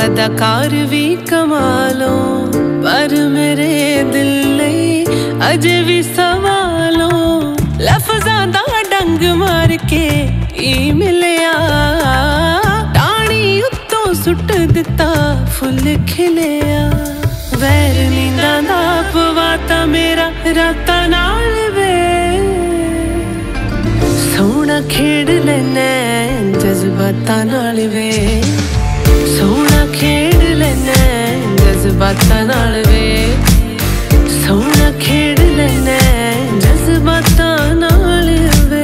अदाकार भी कमालों, पर मेरे दिल नहीं अजे भी सवालों। लफ्ज़ां दा डंग मार के ई मिलिया, टाणी उत्तों सुट दिता फुल खिलिया। वैर नींदा दा पवाता मेरा राता नाल वे, सोहना खेड लेना जज्बातां नाल वे। सोहना खेड लेना जज्बातां नाल वे, सोहना खेड लेना जज्बातां नाल वे।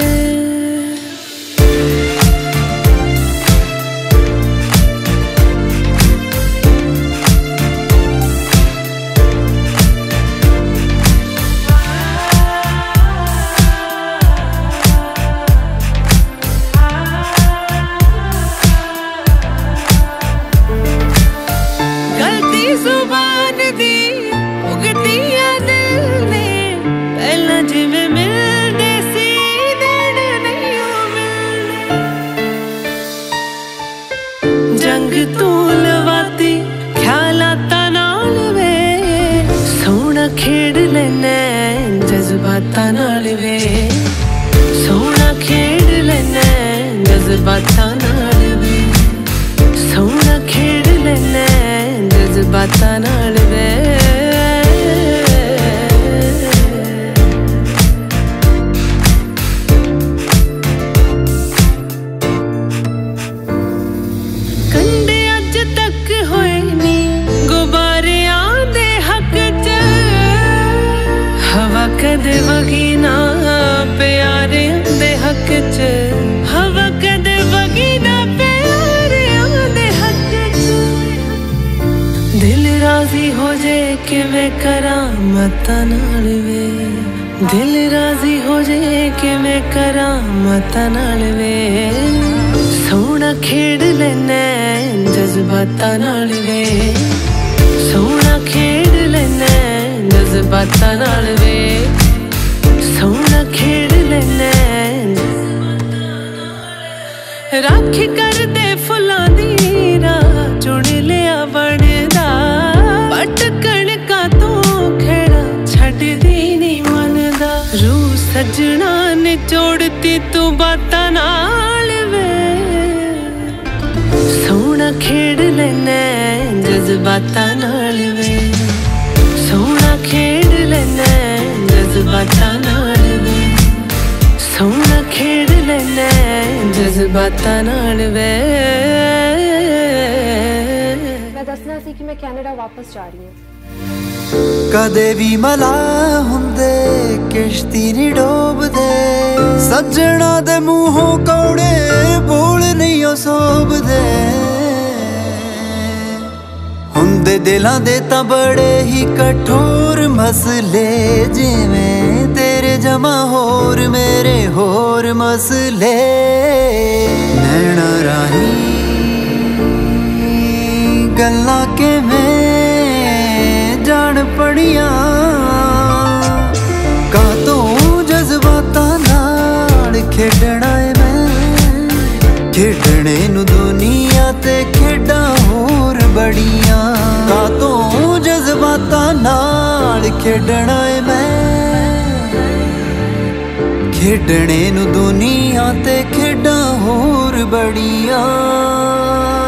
जुबान दी उगदिया दिल ने, पहला जिवें मिलदे सी देण नहीं मिलने। जंग तू लवाती ख्यालातां नाल वे, सोहना खेड लेना जज्बातां नाल वे। सोहना खेड लेना जज्बातां नाल वे, सोहना खेड लेना जज्बातां नाल वे। कंडे अज तक होए नी गुबारियां दे हक च, हवा कदे वगी ना प्यारियां दे हक च। हवा कदे वगी ना प्यारियां दे हक च। दिल राजी हो जे कि मैं करामतां नाल वे, दिल राजी हो जे कि मैं करामतां नाल वे। सोहना खेड लेना जज्बातां नाल वे, सोहना खेड लेना जज्बातां नाल वे। सोहना खेड लेना राखी करदे फुल्लां दी राह, चुन लिया बनदा पटकण का तो खेड़ा छड्डी नी मनदा। रूह सजना ने जोड़ती तू बातां नाल वे, सोहना खेड लेना जज्बातां नाल वे। सोहना खेड लेना जज्बातां नाल वे, सोहना खेड लेना जज्बातां नाल वे। मैं दसना सी कि मैं कैनेडा वापस जा रही हूँ। कदे भी मला हुंदे किश्ती नी डोबदे, सज्जणा दे मूहों कौड़े बोल नहीं ओ सोबदे। हुंदे दिलां दे तां बड़े ही कठोर मसले, जिवें तेरे जमा होर मेरे होर मसले। नैना राही गल्लां किवें जान पड़ियां, कातों जज्बातां नाल खेडना ऐ मैं। खेडने नू दुनिया ते खेडां होर बड़ियां, कातों जज्बातां नाल खेडना ऐ मैं। खेडने नू दुनिया ते खेडां होर बड़ियां।